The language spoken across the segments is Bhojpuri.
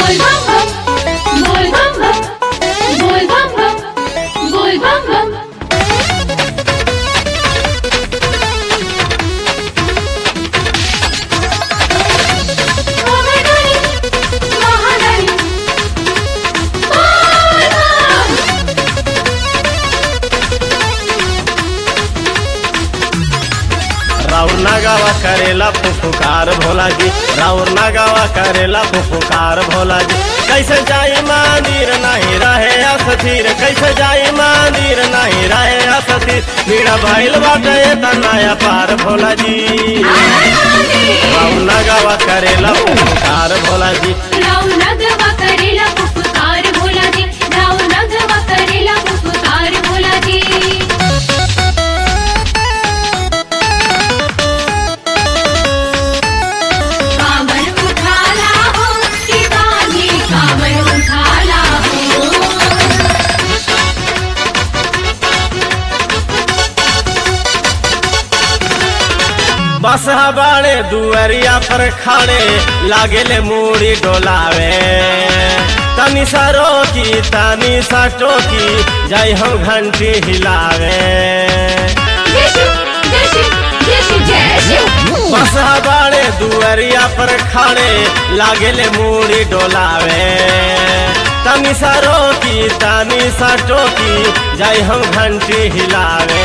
बोल बम बम बोल बम बम बोल बम बम बोल बम बम। राउर नगावा करेला फुफुकार भोला जी, राउर नगावा करेला फुफुकार भोला जी। कैसे जाई मंदिर नहीं रहे अस्थिर, कैसे जाई मंदिर नहीं रहे अस्थिर। भीड़ भइल बाटे तनाया पार भोला जी। राउर नगावा करेला फुफुकार भोला जी। राव नगवा करेला फुफकार भोला जी, राव नगवा करेला फुफकार भोला जी। कामर उठाला हो कि कान्हे कामर उठाला हो। बसहा बाड़े दुअरिया पर खाड़े लागेले मूड़ी डोलावे। तनी सा रोकी तनी सा टोकी जाई हम घंटी हिलावे। जय शिव जय शिव जय शिव जय शिव। बसहा बाड़े दुअरिया पर खाड़े लागेले मूड़ी डोलावे। तनी सा रोकी तनी सा टोकी जाई हम घंटी हिलावे।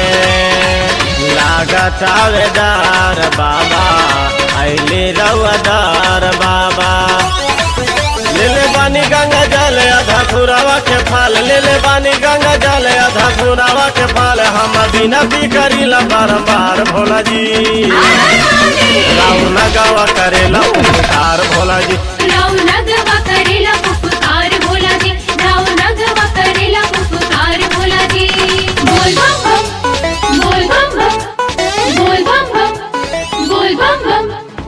लागत आवेदार बाबा आइले रउदार बाबा। लेले बानी गंगा जल आधा पुरावा के फाल, लेले बानी गंगा जल आधा पुरावा के फाल। हम विनती करीला बारंबार भोला जी। राउर नगावा करेला फुफकार भोला जी। राव नगवा करेला फुफकार भोला जी, राव नगवा करेला फुफकार भोला जी। बोल बम बम बोल बम बम बोल बम बम बोल बम बम।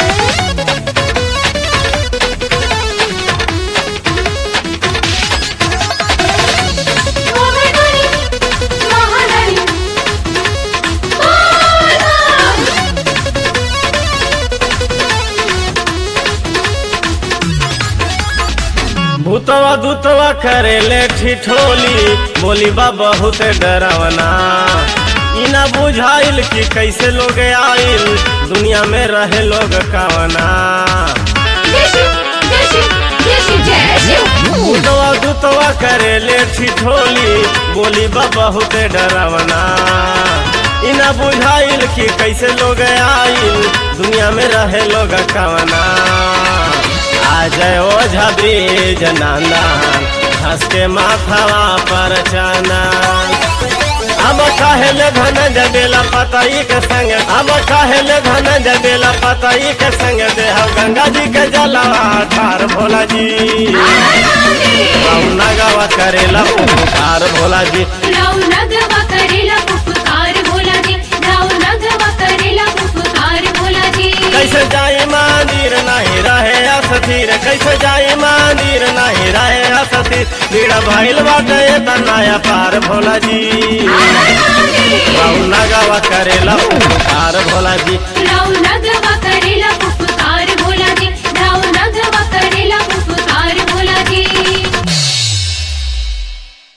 महारानी महारानी बोल बम। भूतवा दूतवा करेले ठिठोली, बोली बा बहुत डरावना। इना बुझाइल कि कैसे लोग आइल दुनिया में रहे लोग कावना। जय शिव जय शिव जय शिव जय शिव। भूतवा दूतवा करेले ठिठोली, बोली बा बहुत डरावना। इना बुझाइल कि कैसे लोग आइल दुनिया में रहे लोग कावना। आज ओझा ब्रिज नंदन हंस के माथावा पर चंदन। हम कहले धन जबेला पताई के संग, हम कहले धन जबेला पताई के संग। देह गंगा जी के जलवा ठार भोला जी। राव नगावा करेला फुफकार भोला जी। राव नगवा करेला फुफकार भोला जी, राव नगवा करेला फुफकार भोला जी। कैसे जाई मंदिर नहीं रहे अस्थिर, कैसे जाई मंदिर नहीं रहे अस्थिर। भीड़ भइल बाटे तनाया पार भोला जी। राव नगावा करेला फुफकार भोला जी।